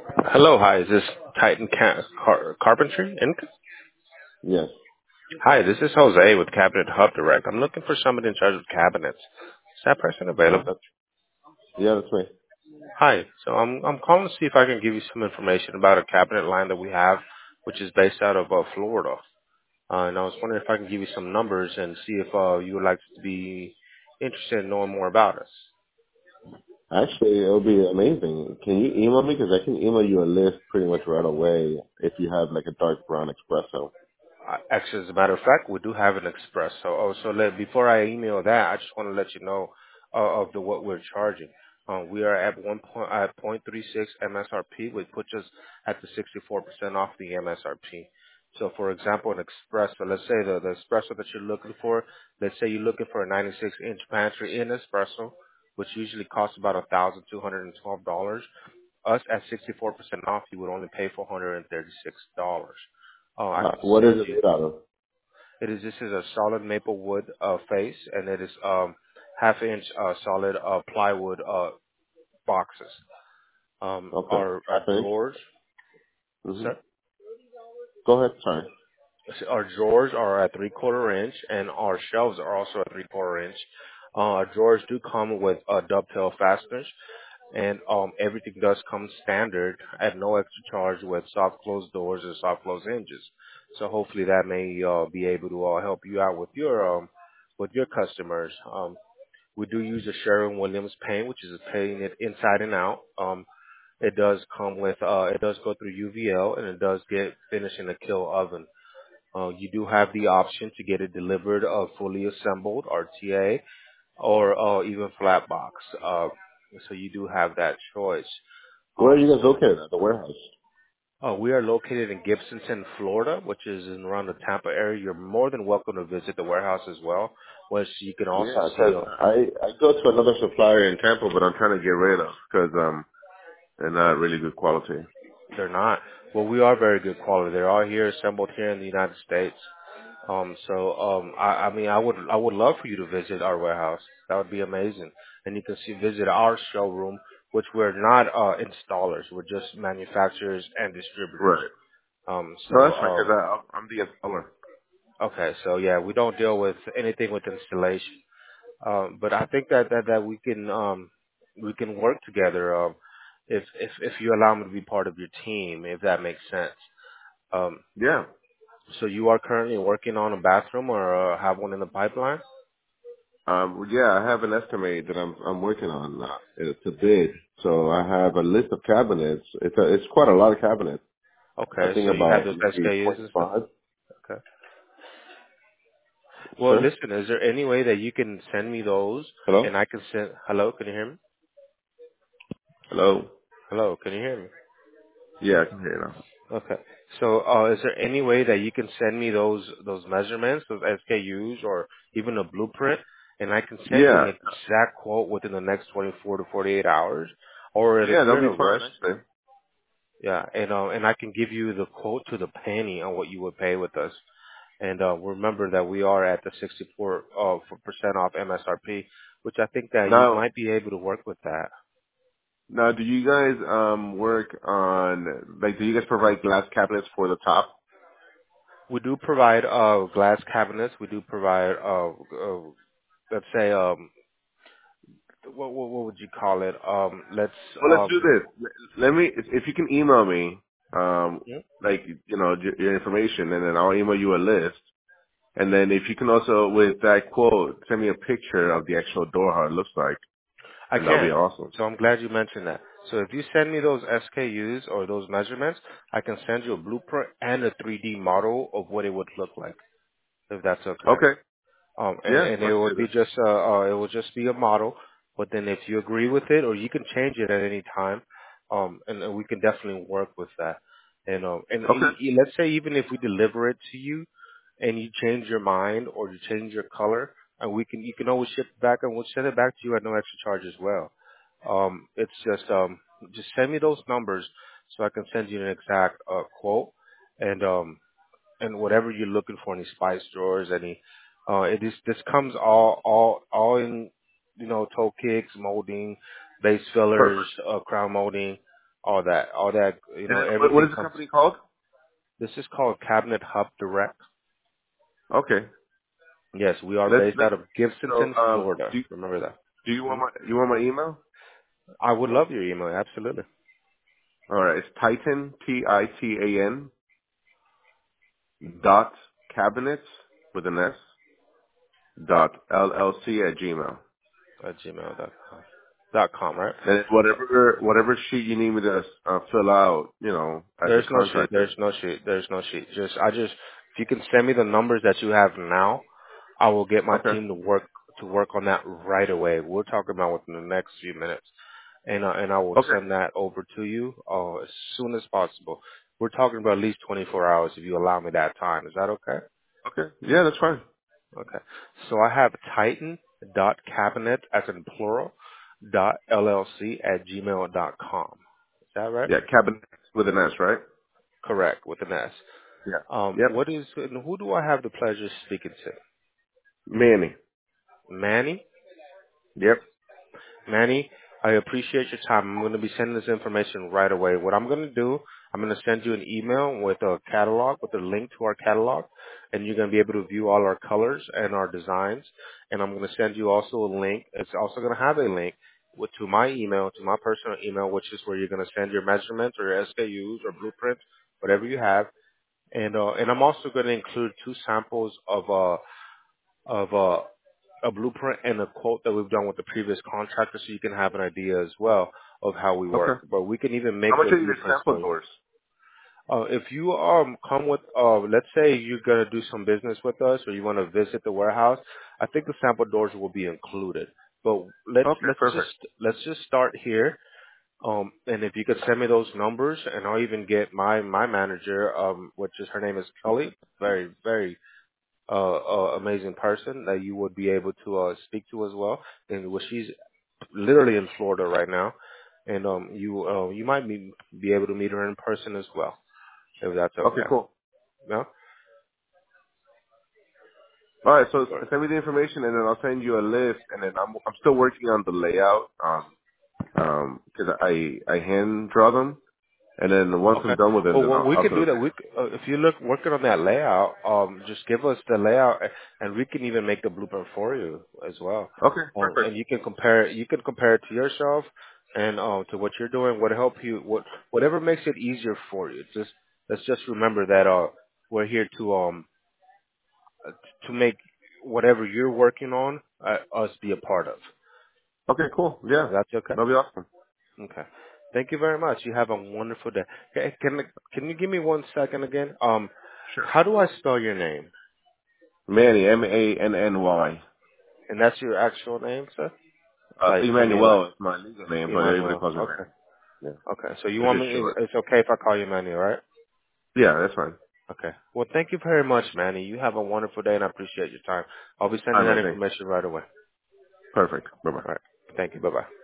Hello, hi. Is this Titan Carpentry? Yes. Hi, this is Jose with Cabinet Hub Direct. I'm looking for somebody in charge of cabinets. Is that person available? That's, yeah, that's me. Hi. So I'm calling to see if I can give you some information about a cabinet line that we have, which is based out of Florida. And I was wondering if I can give you some numbers and see if you would like to be interested in knowing more about us. Actually, it'll be amazing. Can you email me? Because I can email you a list pretty much right away if you have like a dark brown espresso. Actually, as a matter of fact, we do have an express. Before I email that, I just want to let you know of the what we're charging. We are at 0.36 MSRP, which puts us at the 64% off the MSRP. So, for example, an espresso. Let's say the espresso that you're looking for. Let's say you're looking for a 96-inch pantry in espresso, which usually costs about $1,212. Us at 64% off, you would only pay $436. I can What is send it you. made out of? This is a solid maple wood face, and it is half inch solid plywood boxes. Okay. Our Half inch? drawers, Mm-hmm. sir, Go ahead. Sorry. our drawers are at 3/4 inch, and our shelves are also at 3/4 inch. Our drawers do come with dovetail fasteners, and everything does come standard at no extra charge with soft close doors and soft close hinges. So hopefully that may be able to help you out with your customers. We do use a Sherwin-Williams paint, which is painting it inside and out. It does come with it does go through UVL, and it does get finished in a kill oven. You do have the option to get it delivered fully assembled, RTA, or even flat box. So you do have that choice. Where are you guys So located at? The warehouse? we are located in Gibsonton, Florida, which is in around the Tampa area. You're more than welcome to visit the warehouse as well, which you can also Yeah, see. 'cause I go to another supplier in Tampa, but I'm trying to get rid of because they're not really good quality. They're not. Well, we are very good quality. They're all here, assembled here in the United States. I mean, I would love for you to visit our warehouse. That would be amazing. And you can visit our showroom, which we're not installers. We're just manufacturers and distributors. Right. Um, No, so that's fine because I'm the installer. okay, so yeah, we don't deal with anything with installation. But I think that we can work together. If you allow me to be part of your team, if that makes sense. Um, Yeah. so you are currently working on a bathroom or have one in the pipeline? Yeah, I have an estimate that I'm working on. It's a bid, so I have a list of cabinets. It's quite a lot of cabinets. I Okay, think so you have about those maybe SKUs and stuff? 25. Okay. Well, Sir, listen, is there any way that you can send me those hello, and I can send, hello, can you hear me? hello. Hello, can you hear me? Yeah, I can hear you now. Okay. So, is there any way that you can send me those measurements, those SKUs, or even a blueprint, and I can send you an Yeah, exact quote within the next 24 to 48 hours? Or if yeah, that'll you're in be a fine rush, actually. yeah, and I can give you the quote to the penny on what you would pay with us. And remember that we are at the 64 percent off MSRP, which I think that you Now, might be able to work with that. now, do you guys work on like? Do you guys provide glass cabinets for the top? We do provide glass cabinets. We do provide let's say what would you call it? Let's Well, let's do this. Let me, if you can email me, yeah, like your information, and then I'll email you a list. And then if you can also, with that quote, send me a picture of the actual door, how it looks like, I and that'll be can. awesome. So I'm glad you mentioned that. So if you send me those SKUs or those measurements, I can send you a blueprint and a 3D model of what it would look like, if that's okay. Okay. Yeah, And it let's would do be this. just it will just be a model. But then if you agree with it, or you can change it at any time, and we can definitely work with that. Okay. Let's say even if we deliver it to you, and you change your mind or you change your color, and you can always ship it back, and we'll send it back to you at no extra charge as well. It's just send me those numbers so I can send you an exact quote, and whatever you're looking for, any spice drawers, any this comes all in toe kicks, molding, base fillers, Perfect. crown molding. all that, And then what everything is the comes. company called? This is called Cabinet Hub Direct. Okay. Yes, we are Let's based let's. out of So Gibsonton, Florida. Remember that. do you want Mhm. my email? I would love your email. Absolutely. All right. It's Titan Titan dot cabinets with an S dot LLC at Gmail. At gmail.com, right? And whatever sheet you need me to fill out, as a There's no sheet. contractor. There's no sheet. There's no sheet. If you can send me the numbers that you have now, I will get my Okay. team to work on that right away. We'll talk about within the next few minutes, and I will Okay. send that over to you as soon as possible. We're talking about at least 24 hours if you allow me that time. Is that okay? Okay. Yeah, that's fine. Okay. So I have Titan dot cabinet as in plural dot LLC at gmail dot com. Is that right? Yeah, cabinets with an S, right? Correct, with an S. Yeah. Yep. Who do I have the pleasure of speaking to? Manny. Manny? Yep. Manny, I appreciate your time. I'm going to be sending this information right away. What I'm going to do, I'm going to send you an email with a catalog, with a link to our catalog, and you're going to be able to view all our colors and our designs. And I'm going to send you also a link. It's also going to have a link to my email, to my personal email, which is where you're going to send your measurements or your SKUs or blueprints, whatever you have. And I'm also going to include two samples of a blueprint and a quote that we've done with the previous contractor, so you can have an idea as well of how we work. Okay. But we can even How make much the are your blueprints sample for you. doors? If you come with, let's say you're gonna do some business with us, or you want to visit the warehouse, I think the sample doors will be included. But Okay, perfect. let's just start here. And if you could send me those numbers, and I'll even get my manager, which is her name is Kelly, very amazing person that you would be able to speak to as well. And well, she's literally in Florida right now, and you might be able to meet her in person as well, if that's Okay, okay. cool. No? All right, so Sure. send me the information, and then I'll send you a list. And then I'm still working on the layout, because I hand draw them, and then once I'm Okay. done with them, Well, then what we I'll can send do it to that. you. If you look working on that layout, just give us the layout, and we can even make the blueprint for you as well. Okay, perfect. And you can compare. You can compare it to yourself and to what you're doing. What help you? Whatever makes it easier for you. Let's just remember that we're here to make whatever you're working on us be a part of. Okay, cool. Yeah, That's okay. that'll be awesome. Okay. Thank you very much. You have a wonderful day. Can you give me 1 second again? Sure. How do I spell your name? Manny, Manny. And that's your actual name, sir? Like, I mean, like Emmanuel is my legal name, but everybody Emmanuel. calls me Okay. Manny. Yeah, Okay. So you it's want just me? short. It's okay if I call you Manny, right? Yeah, that's fine. Okay. Well, thank you very much, Manny. You have a wonderful day, and I appreciate your time. I'll be All sending right, that man, thanks. information right away. Perfect. Bye-bye. All right. Thank you. Bye bye.